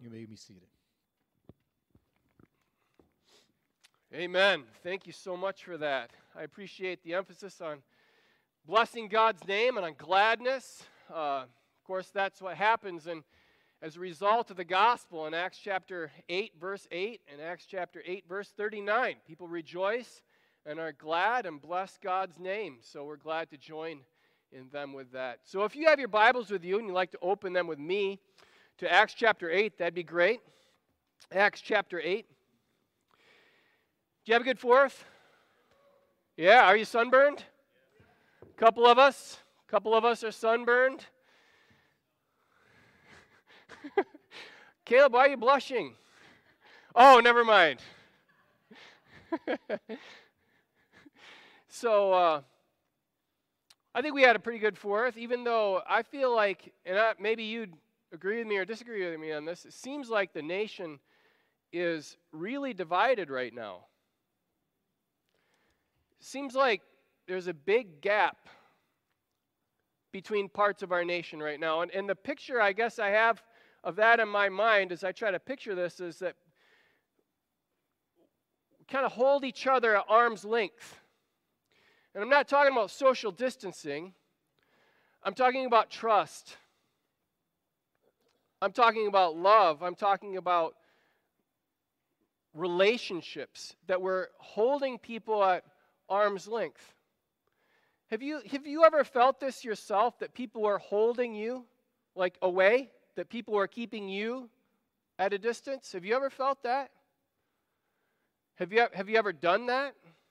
You may be seated. Amen. Thank you so much for that. I appreciate the emphasis on blessing God's name and on gladness. Of course, that's what happens as a result of the gospel in Acts chapter 8, verse 8, and Acts chapter 8, verse 39. People rejoice and are glad and bless God's name. So we're glad to join in them with that. So if you have your Bibles with you and you'd like to open them with me to Acts chapter 8, that'd be great. Acts chapter 8. Do you have a good Fourth? Yeah, are you sunburned? A couple of us are sunburned. Caleb, why are you blushing? Oh, never mind. So, I think we had a pretty good Fourth, even though I feel like, and maybe you'd agree with me or disagree with me on this, it seems like the nation is really divided right now. It seems like there's a big gap between parts of our nation right now. And the picture I guess I have of that in my mind as I try to picture this is that we kind of hold each other at arm's length. And I'm not talking about social distancing. I'm talking about trust. I'm talking about love. I'm talking about relationships, that we're holding people at arm's length. Have you ever felt this yourself, that people are holding you like away, that people are keeping you at a distance? Have you ever felt that? Have you ever done that?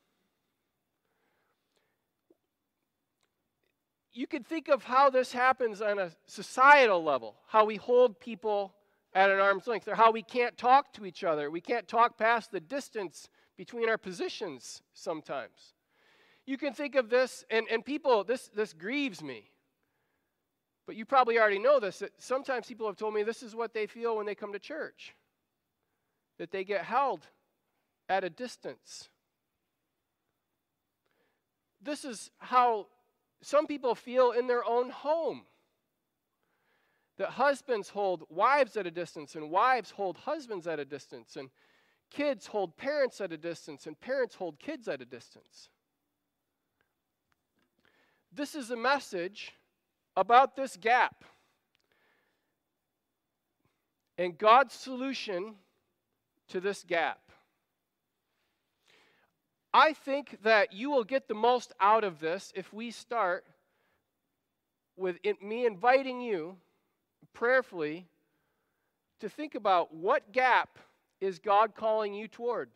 You could think of how this happens on a societal level, how we hold people at an arm's length, or how we can't talk to each other. We can't talk past the distance between our positions sometimes. You can think of this, and people, this grieves me. But you probably already know this, that sometimes people have told me this is what they feel when they come to church, that they get held at a distance. This is how some people feel in their own home, that husbands hold wives at a distance, and wives hold husbands at a distance, and kids hold parents at a distance, and parents hold kids at a distance. This is a message about this gap and God's solution to this gap. I think that you will get the most out of this if we start with me inviting you prayerfully to think about what gap is God calling you toward.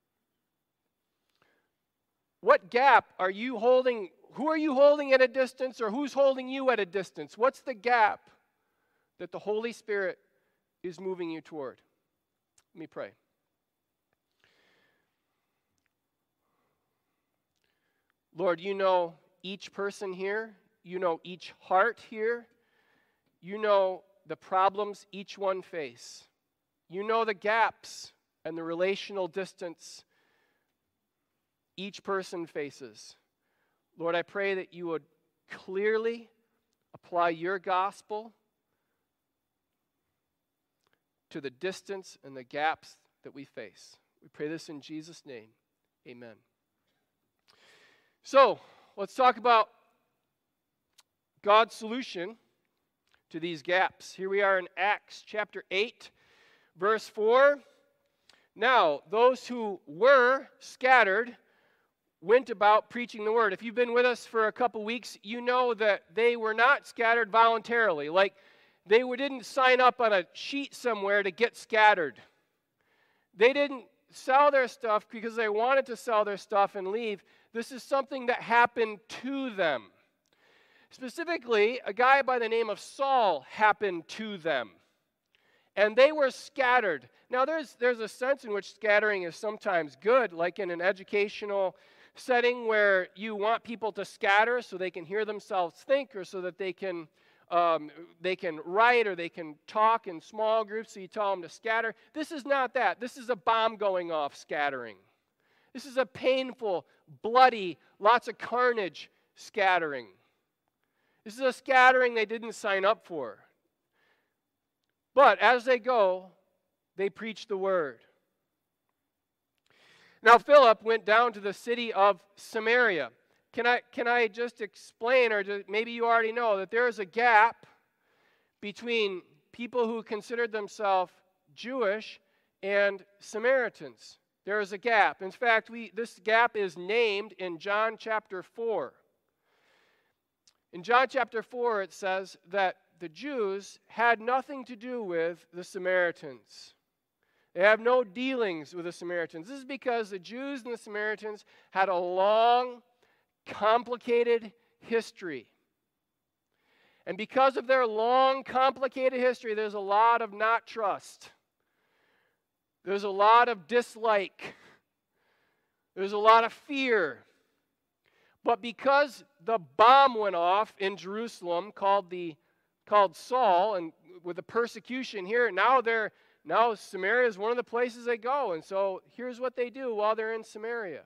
What gap are you holding? Who are you holding at a distance, or who's holding you at a distance? What's the gap that the Holy Spirit is moving you toward? Let me pray. Lord, you know each person here. You know each heart here. You know the problems each one face. You know the gaps and the relational distance each person faces. Lord, I pray that you would clearly apply your gospel to the distance and the gaps that we face. We pray this in Jesus' name. Amen. So, let's talk about God's solution to these gaps. Here we are in Acts chapter 8, verse 4. Now, those who were scattered went about preaching the word. If you've been with us for a couple weeks, you know that they were not scattered voluntarily. Like, they didn't sign up on a sheet somewhere to get scattered. They didn't sell their stuff because they wanted to sell their stuff and leave. This is something that happened to them. Specifically, a guy by the name of Saul happened to them. And they were scattered. Now, there's a sense in which scattering is sometimes good, like in an educational setting where you want people to scatter so they can hear themselves think, or so that they can write, or they can talk in small groups, so you tell them to scatter. This is not that. This is a bomb going off scattering. This is a painful, bloody, lots of carnage scattering. This is a scattering they didn't sign up for. But as they go, they preached the word. Now Philip went down to the city of Samaria. Can I just explain, or maybe you already know, that there is a gap between people who considered themselves Jewish and Samaritans. There is a gap. In fact, this gap is named in John chapter 4. In John chapter 4, it says that the Jews had nothing to do with the Samaritans. They have no dealings with the Samaritans. This is because the Jews and the Samaritans had a long, complicated history. And because of their long, complicated history, there's a lot of not trust. There's a lot of dislike. There's a lot of fear. But because the bomb went off in Jerusalem called Saul, and with the persecution here, now Samaria is one of the places they go. And so here's what they do while they're in Samaria.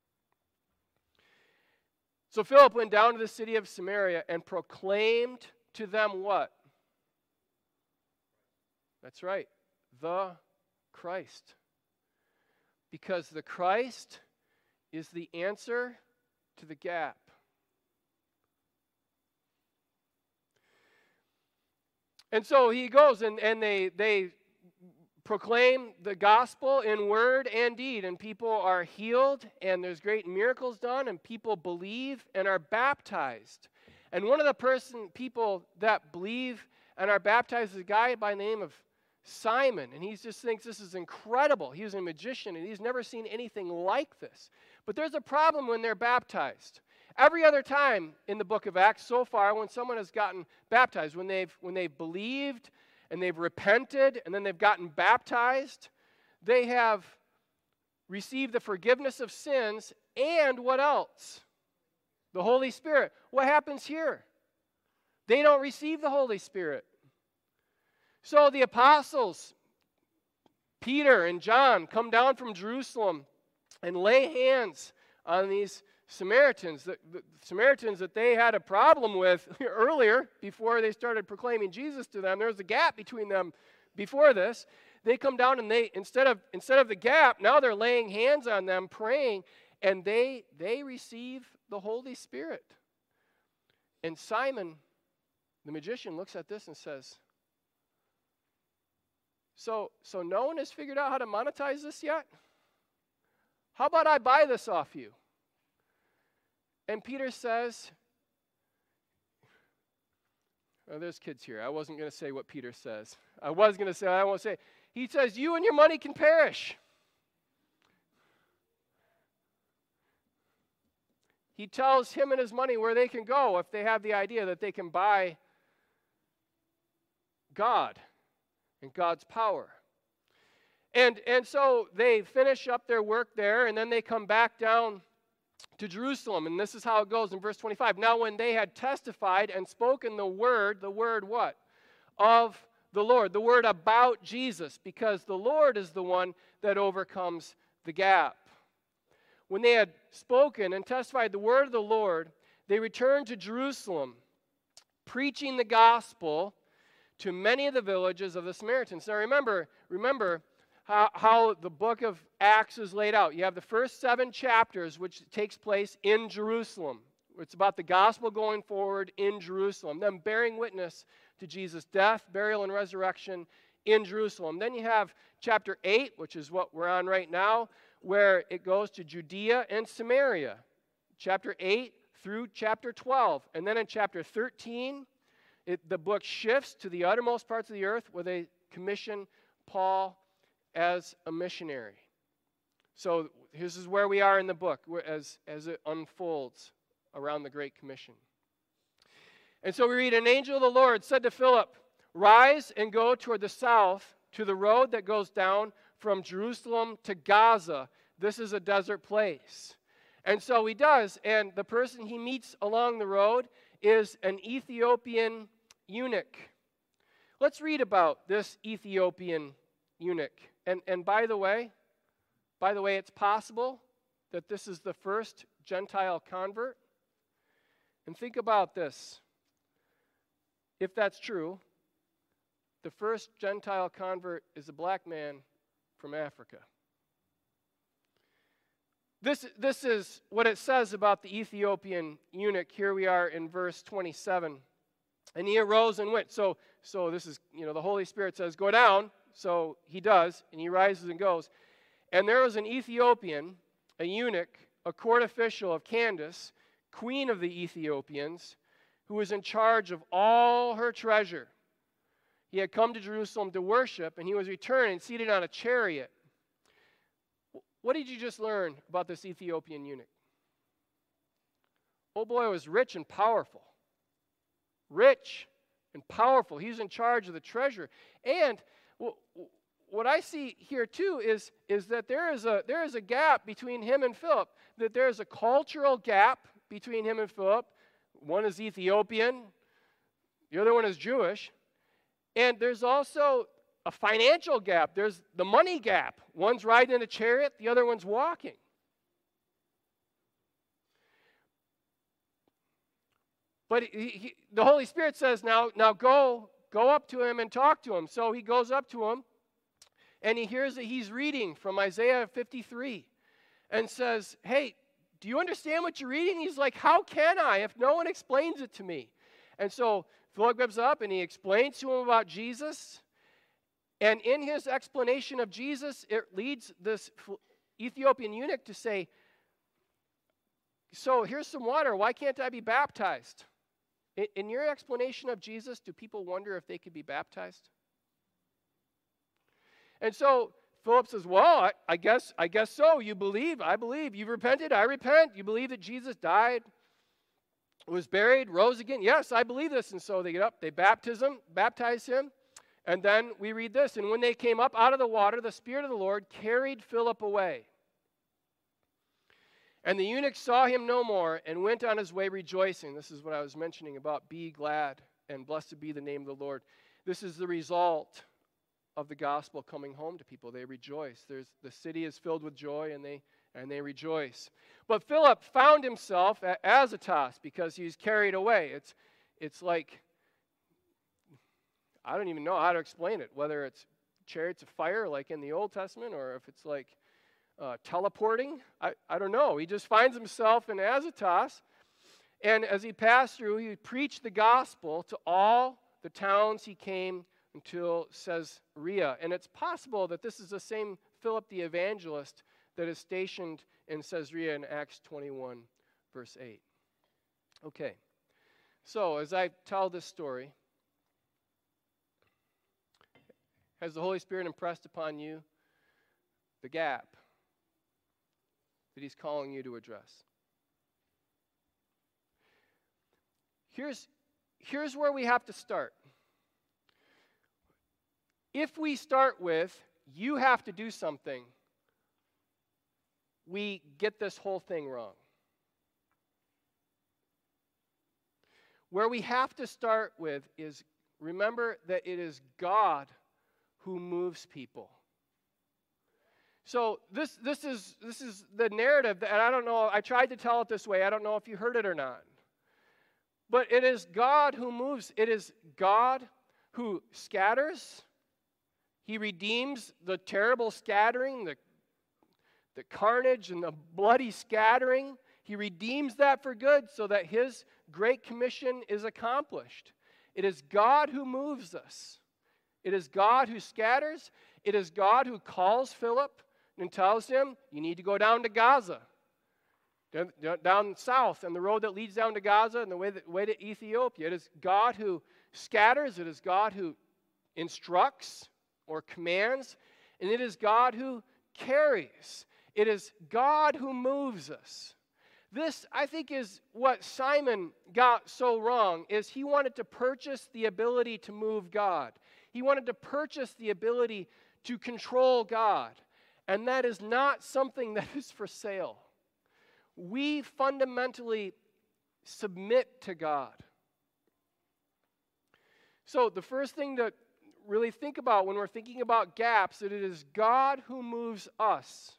So Philip went down to the city of Samaria and proclaimed to them what? That's right, the Christ. Because the Christ is the answer to the gap. And so he goes and they proclaim the gospel in word and deed, and people are healed, and there's great miracles done, and people believe and are baptized. And one of the people that believe and are baptized is a guy by the name of Simon, and he just thinks this is incredible. He's a magician, and he's never seen anything like this. But there's a problem when they're baptized. Every other time in the book of Acts so far, when someone has gotten baptized, when they've believed and they've repented and then they've gotten baptized, they have received the forgiveness of sins and what else? The Holy Spirit. What happens here? They don't receive the Holy Spirit. So the apostles, Peter and John, come down from Jerusalem and lay hands on these Samaritans. The Samaritans that they had a problem with earlier, before they started proclaiming Jesus to them. There was a gap between them before this. They come down and they, instead of the gap, now they're laying hands on them, praying, and they receive the Holy Spirit. And Simon, the magician, looks at this and says, So no one has figured out how to monetize this yet? How about I buy this off you? And Peter says, there's kids here. I wasn't going to say what Peter says. I was going to say, I won't say. He says, you and your money can perish. He tells him and his money where they can go if they have the idea that they can buy God and God's power. And so they finish up their work there, and then they come back down to Jerusalem. And this is how it goes in verse 25. Now when they had testified and spoken the word what? Of the Lord, the word about Jesus, because the Lord is the one that overcomes the gap. When they had spoken and testified the word of the Lord, they returned to Jerusalem, preaching the gospel to many of the villages of the Samaritans. Now remember how the book of Acts is laid out. You have the first 7 chapters, which takes place in Jerusalem. It's about the gospel going forward in Jerusalem, them bearing witness to Jesus' death, burial, and resurrection in Jerusalem. Then you have chapter 8, which is what we're on right now, where it goes to Judea and Samaria, chapter 8 through chapter 12. And then in chapter 13, the book shifts to the uttermost parts of the earth, where they commission Paul as a missionary. So this is where we are in the book as it unfolds around the Great Commission. And so we read, an angel of the Lord said to Philip, rise and go toward the south to the road that goes down from Jerusalem to Gaza. This is a desert place. And so he does, and the person he meets along the road is an Ethiopian eunuch. Let's read about this Ethiopian eunuch. And by the way, it's possible that this is the first Gentile convert. And think about this. If that's true, the first Gentile convert is a black man from Africa. This is what it says about the Ethiopian eunuch. Here we are in verse 27. And he arose and went. So this is, the Holy Spirit says, go down. So he does, and he rises and goes. And there was an Ethiopian, a eunuch, a court official of Candace, queen of the Ethiopians, who was in charge of all her treasure. He had come to Jerusalem to worship, and he was returning, seated on a chariot. What did you just learn about this Ethiopian eunuch? Oh boy was rich and powerful. Rich and powerful. He's in charge of the treasure. And what I see here too is that there is a gap between him and Philip. That there is a cultural gap between him and Philip. One is Ethiopian, the other one is Jewish. And there's also a financial gap. There's the money gap. One's riding in a chariot, the other one's walking. But the Holy Spirit says, now go up to him and talk to him. So he goes up to him, and he hears that he's reading from Isaiah 53 and says, hey, do you understand what you're reading? He's like, how can I if no one explains it to me? And so Philip goes up and he explains to him about Jesus. And in his explanation of Jesus, it leads this Ethiopian eunuch to say, so here's some water. Why can't I be baptized? In your explanation of Jesus, do people wonder if they could be baptized? And so Philip says, well, I guess so. You believe, I believe. You've repented, I repent. You believe that Jesus died, was buried, rose again? Yes, I believe this. And so they get up, they baptize him. And then we read this, and when they came up out of the water, the Spirit of the Lord carried Philip away. And the eunuch saw him no more and went on his way rejoicing. This is what I was mentioning about be glad and blessed be the name of the Lord. This is the result of the gospel coming home to people. They rejoice. The city is filled with joy, and they rejoice. But Philip found himself at Azotus because he's carried away. It's like, I don't even know how to explain it, whether it's chariots of fire like in the Old Testament or if it's like teleporting. I don't know. He just finds himself in Azotus, and as he passed through, he preached the gospel to all the towns he came until Caesarea. And it's possible that this is the same Philip the evangelist that is stationed in Caesarea in Acts 21, verse 8. Okay, so as I tell this story, has the Holy Spirit impressed upon you the gap that he's calling you to address? Here's where we have to start. If we start with, you have to do something, we get this whole thing wrong. Where we have to start with is, remember that it is God who moves people. So this is the narrative, and I don't know, I tried to tell it this way. I don't know if you heard it or not. But it is God who moves. It is God who scatters. He redeems the terrible scattering, the carnage and the bloody scattering. He redeems that for good so that his great commission is accomplished. It is God who moves us. It is God who scatters. It is God who calls Philip and tells him, you need to go down to Gaza, down south, and the road that leads down to Gaza and the way to Ethiopia. It is God who scatters. It is God who instructs or commands. And it is God who carries. It is God who moves us. This, I think, is what Simon got so wrong, is he wanted to purchase the ability to move God. He wanted to purchase the ability to control God. And that is not something that is for sale. We fundamentally submit to God. So the first thing to really think about when we're thinking about gaps, that it is God who moves us.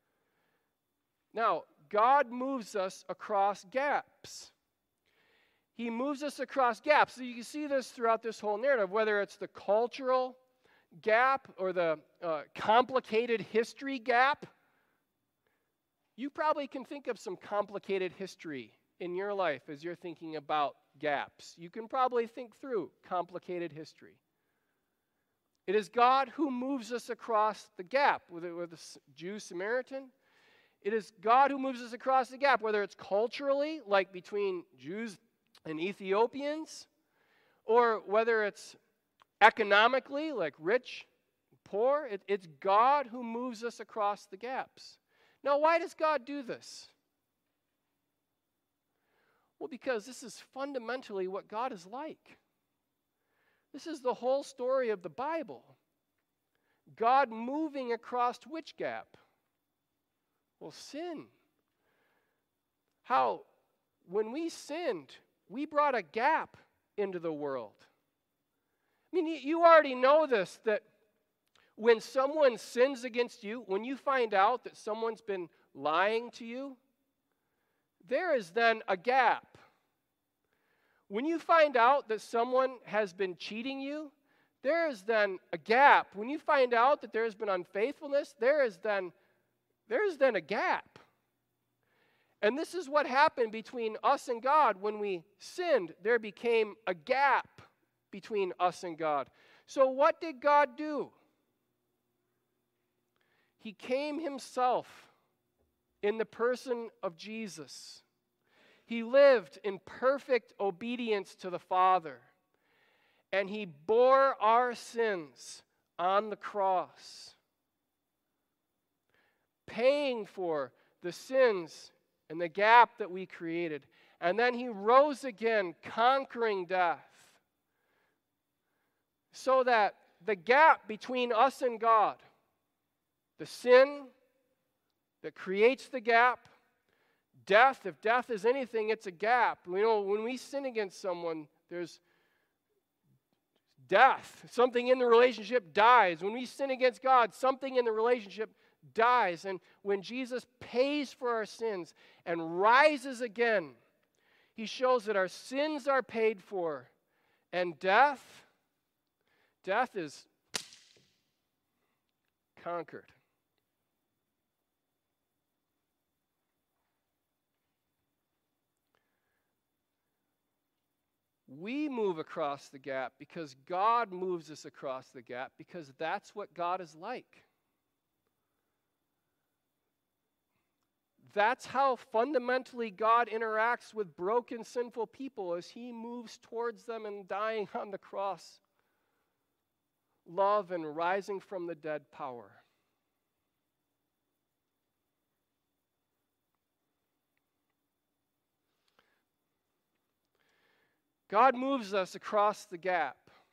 Now, God moves us across gaps. He moves us across gaps. So you can see this throughout this whole narrative, whether it's the cultural gap or the complicated history gap. You probably can think of some complicated history in your life as you're thinking about gaps. You can probably think through complicated history. It is God who moves us across the gap, whether with the Jew Samaritan. It is God who moves us across the gap, whether it's culturally, like between Jews and Ethiopians, or whether it's economically, like rich and poor. It's God who moves us across the gaps. Now, why does God do this? Well, because this is fundamentally what God is like. This is the whole story of the Bible. God moving across which gap? Well, sin. How, when we sinned, we brought a gap into the world. I mean, you already know this, that when someone sins against you, when you find out that someone's been lying to you, there is then a gap. When you find out that someone has been cheating you, there is then a gap. When you find out that there has been unfaithfulness, there is then a gap. And this is what happened between us and God. When we sinned, there became a gap between us and God. So what did God do? He came himself in the person of Jesus. He lived in perfect obedience to the Father, and he bore our sins on the cross, paying for the sins and the gap that we created. And then he rose again, conquering death, so that the gap between us and God, the sin that creates the gap, death, if death is anything, it's a gap. You know, when we sin against someone, there's death. Something in the relationship dies. When we sin against God, something in the relationship dies. And when Jesus pays for our sins and rises again, he shows that our sins are paid for. And death is conquered. We move across the gap because God moves us across the gap, because that's what God is like. That's how fundamentally God interacts with broken, sinful people, as he moves towards them and dying on the cross. Love and rising from the dead power. God moves us across the gap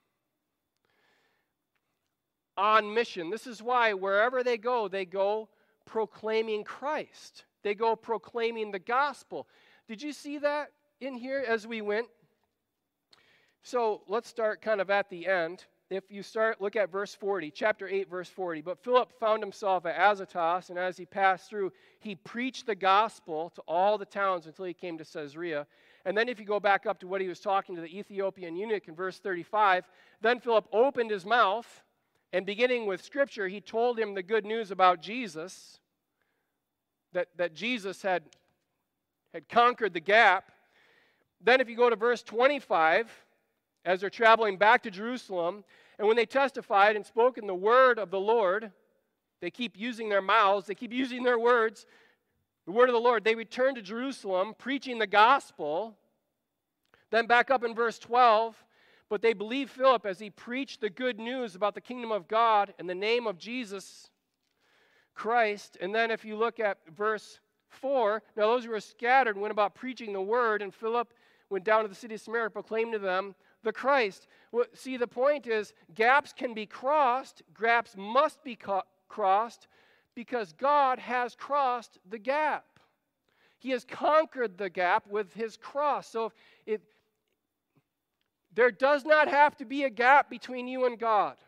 on mission. This is why wherever they go proclaiming Christ. They go proclaiming the gospel. Did you see that in here as we went? So let's start kind of at the end. If you look at verse 40, chapter 8, verse 40. But Philip found himself at Azotus, and as he passed through, he preached the gospel to all the towns until he came to Caesarea. And then if you go back up to what he was talking to the Ethiopian eunuch in verse 35, then Philip opened his mouth, and beginning with Scripture, he told him the good news about Jesus, that Jesus had conquered the gap. Then if you go to verse 25, as they're traveling back to Jerusalem, and when they testified and spoke in the word of the Lord, they keep using their mouths, they keep using their words, the word of the Lord. They returned to Jerusalem, preaching the gospel. Then back up in verse 12, but they believed Philip as he preached the good news about the kingdom of God in the name of Jesus Christ. And then if you look at verse 4, now those who were scattered went about preaching the word, and Philip went down to the city of Samaria, proclaimed to them the Christ. Well, see, the point is, gaps can be crossed, gaps must be crossed, because God has crossed the gap. He has conquered the gap with his cross. So if there does not have to be a gap between you and God.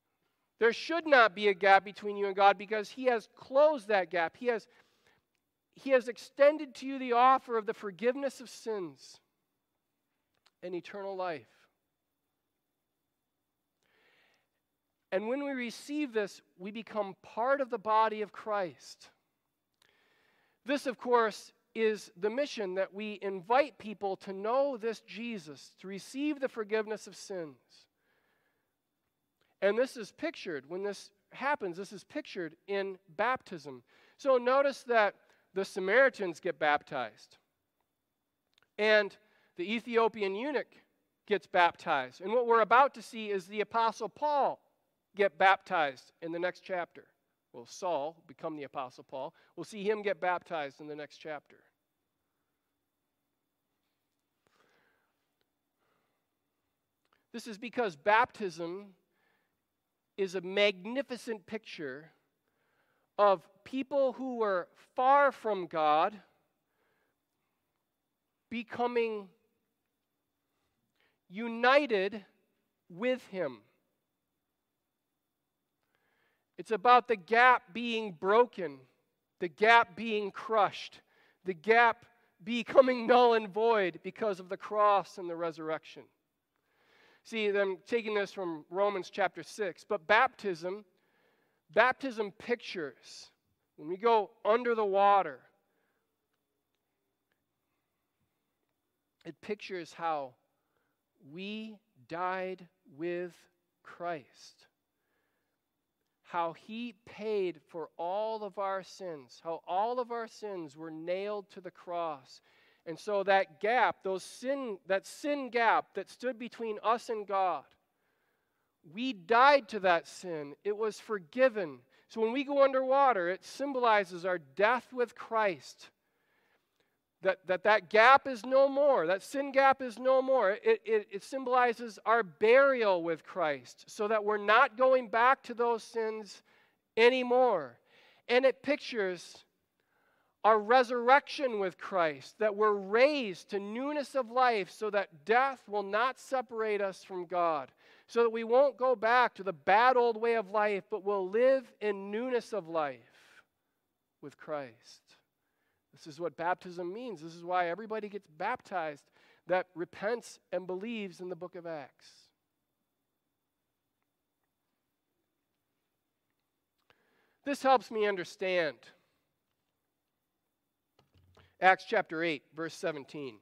There should not be a gap between you and God, because he has closed that gap. He has He has extended to you the offer of the forgiveness of sins and eternal life. And when we receive this, we become part of the body of Christ. This, of course, is the mission that we invite people to know this Jesus, to receive the forgiveness of sins. And this is pictured, when this happens, this is pictured in baptism. So notice that the Samaritans get baptized. And the Ethiopian eunuch gets baptized. And what we're about to see is the Apostle Paul get baptized in the next chapter. Well, Saul become the Apostle Paul. We'll see him get baptized in the next chapter. This is because baptism is a magnificent picture of people who were far from God becoming united with Him. It's about the gap being broken, the gap being crushed, the gap becoming null and void because of the cross and the resurrection. See, I'm taking this from Romans chapter 6, but baptism pictures, when we go under the water, it pictures how we died with Christ. How He paid for all of our sins. How all of our sins were nailed to the cross. And so that gap, that sin gap that stood between us and God, we died to that sin. It was forgiven. So when we go underwater, it symbolizes our death with Christ. That gap is no more. That sin gap is no more. It symbolizes our burial with Christ so that we're not going back to those sins anymore. And it pictures our resurrection with Christ, that we're raised to newness of life so that death will not separate us from God, so that we won't go back to the bad old way of life, but will live in newness of life with Christ. This is what baptism means. This is why everybody gets baptized that repents and believes in the book of Acts. This helps me understand Acts chapter 8, verse 17.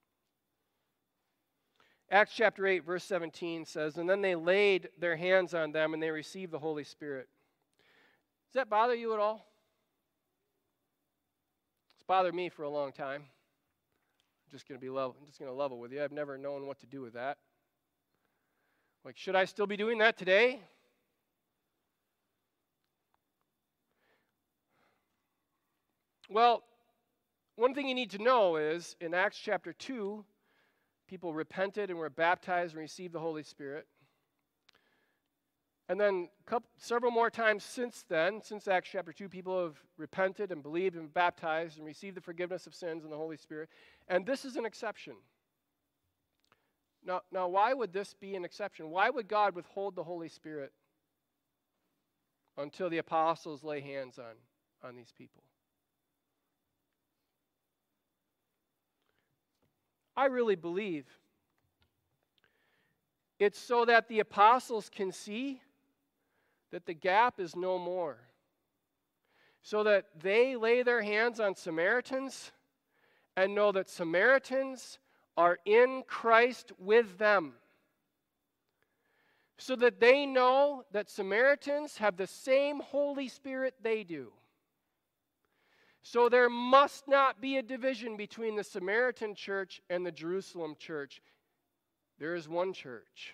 Acts chapter 8, verse 17 says, "And then they laid their hands on them and they received the Holy Spirit." Does that bother you at all? It's bothered me for a long time. I'm just going to level with you. I've never known what to do with that. Like, should I still be doing that today? Well, one thing you need to know is in Acts chapter 2, people repented and were baptized and received the Holy Spirit. And then several more times since then, since Acts chapter 2, people have repented and believed and baptized and received the forgiveness of sins and the Holy Spirit. And this is an exception. Now, why would this be an exception? Why would God withhold the Holy Spirit until the apostles lay hands on these people? I really believe it's so that the apostles can see that the gap is no more. So that they lay their hands on Samaritans and know that Samaritans are in Christ with them. So that they know that Samaritans have the same Holy Spirit they do. So there must not be a division between the Samaritan church and the Jerusalem church. There is one church.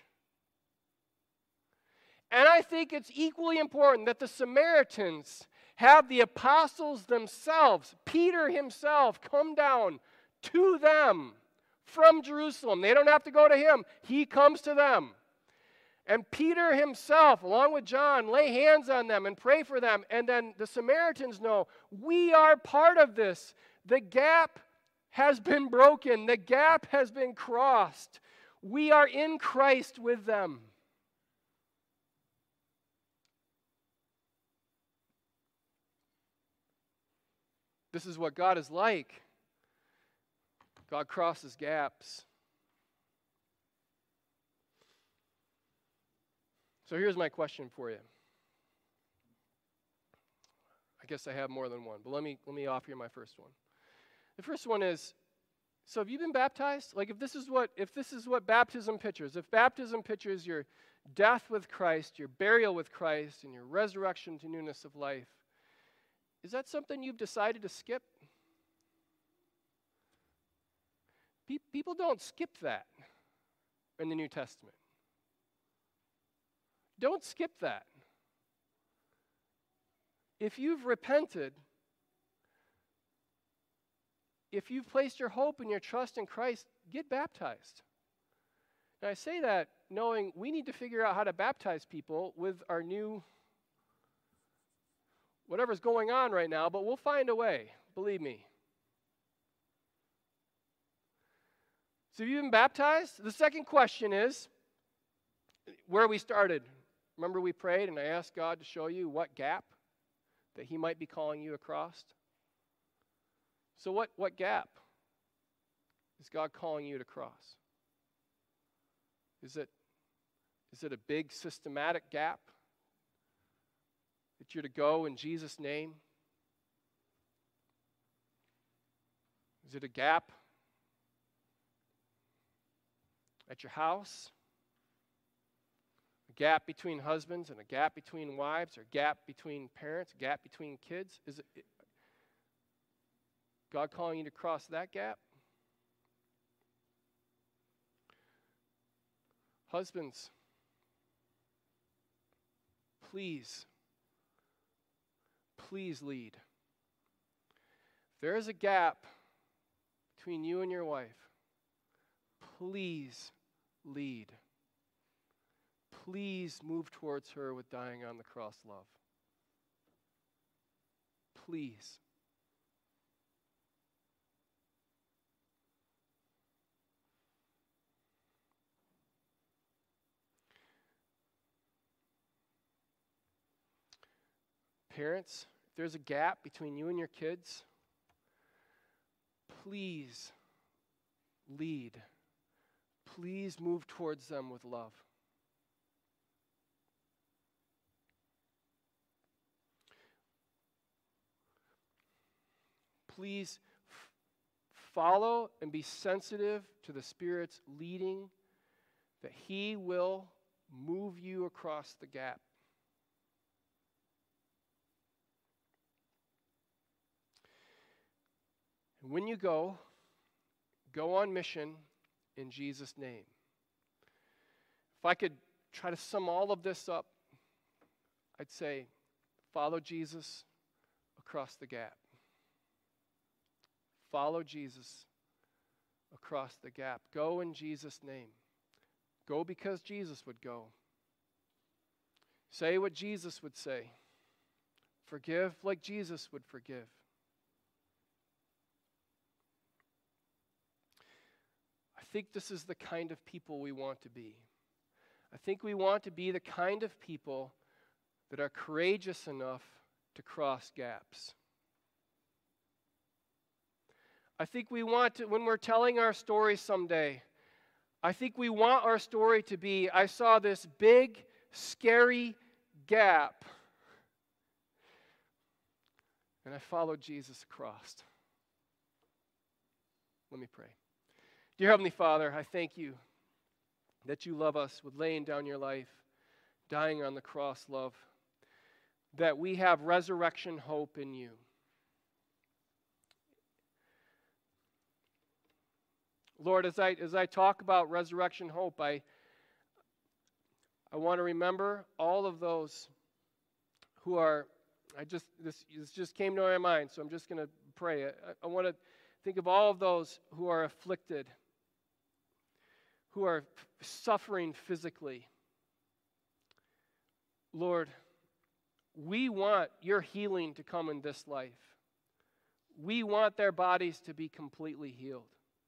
And I think it's equally important that the Samaritans have the apostles themselves, Peter himself, come down to them from Jerusalem. They don't have to go to him. He comes to them. And Peter himself, along with John, lay hands on them and pray for them. And then the Samaritans know, we are part of this. The gap has been broken. The gap has been crossed. We are in Christ with them. This is what God is like. God crosses gaps. So here's my question for you. I guess I have more than one, but let me offer you my first one. The first one is, so have you been baptized? Like if this is what baptism pictures, if baptism pictures your death with Christ, your burial with Christ, and your resurrection to newness of life, is that something you've decided to skip? People don't skip that in the New Testament. Don't skip that. If you've repented, if you've placed your hope and your trust in Christ, get baptized. And I say that knowing we need to figure out how to baptize people with our new, whatever's going on right now, but we'll find a way, believe me. So have you been baptized? The second question is where we started. Remember we prayed and I asked God to show you what gap that he might be calling you across? So what gap is God calling you to cross? Is it a big systematic gap that you're to go in Jesus' name? Is it a gap at your house? A gap between husbands and a gap between wives, or a gap between parents, a gap between kids? Is it God calling you to cross that gap? Husbands, please lead. If there is a gap between you and your wife, please lead. Please move towards her with dying on the cross love. Please. Parents, if there's a gap between you and your kids, please lead. Please move towards them with love. Please follow and be sensitive to the Spirit's leading, that he will move you across the gap. And when you go on mission in Jesus' name. If I could try to sum all of this up, I'd say, follow Jesus across the gap. Follow Jesus across the gap. Go in Jesus' name. Go because Jesus would go. Say what Jesus would say. Forgive like Jesus would forgive. I think this is the kind of people we want to be. I think we want to be the kind of people that are courageous enough to cross gaps. I think we want to, when we're telling our story someday, I think we want our story to be, I saw this big, scary gap, and I followed Jesus across. Let me pray. Dear Heavenly Father, I thank you that you love us with laying down your life, dying on the cross love, that we have resurrection hope in you. Lord, as I talk about resurrection hope, I want to remember all of those who are, this just came to my mind, so I'm just going to pray. I want to think of all of those who are afflicted, who are suffering physically. Lord, we want your healing to come in this life. We want their bodies to be completely healed.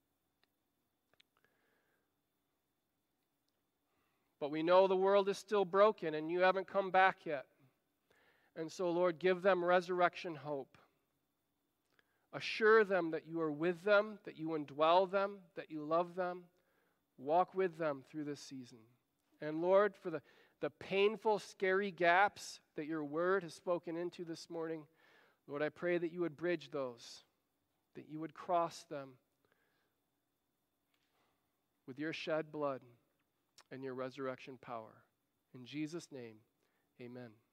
But we know the world is still broken and you haven't come back yet. And so, Lord, give them resurrection hope Assure them that you are with them, that you indwell them, that you love them. Walk with them through this season. And Lord, for the painful, scary gaps that your word has spoken into this morning, Lord, I pray that you would bridge those, that you would cross them with your shed blood and your resurrection power. In Jesus' name, amen.